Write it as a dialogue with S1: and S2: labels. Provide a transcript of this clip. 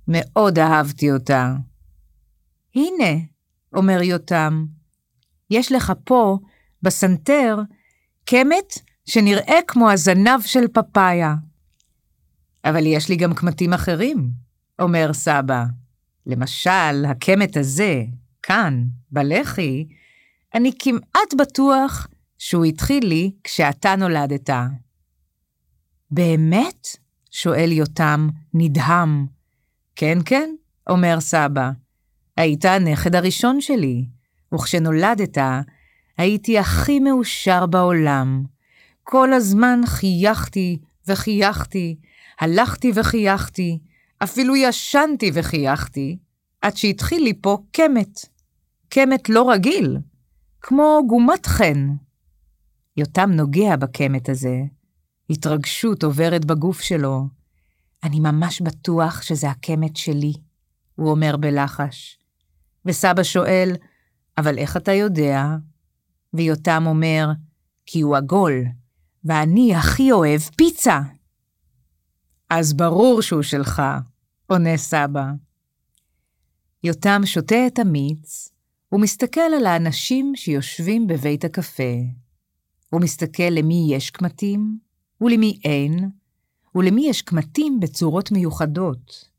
S1: מאוד אהבתי אותה. הנה, אומר יותם, יש לך פה, בסנטר, קמת שנראה כמו הזנב של פפאיה. אבל יש לי גם קמטים אחרים, אומר סבא. למשל, הקמת הזה, כאן, בלחי, אני כמעט בטוח שהוא התחיל לי כשאתה נולדת. באמת? שואל יותם, נדהם. כן, כן, אומר סבא. היית הנכד הראשון שלי, וכשנולדת, הייתי הכי מאושר בעולם. כל הזמן חייכתי וחייכתי, הלכתי וחייכתי, אפילו ישנתי וחייכתי, עד שהתחיל לי פה קמת. קמת לא רגיל, כמו גומת חן. יותם נוגע בקמת הזה. התרגשות עוברת בגוף שלו. אני ממש בטוח שזה הקמת שלי, הוא אומר בלחש. וסבא שואל, אבל איך אתה יודע? ויותם אומר, כי הוא עגול, ואני הכי אוהב פיצה. אז ברור שהוא שלך, עונה סבא. יותם שותה את המיץ, הוא מסתכל על האנשים שיושבים בבית הקפה. הוא מסתכל למי יש קמטים, ולמי אין, ולמי יש קמטים בצורות מיוחדות.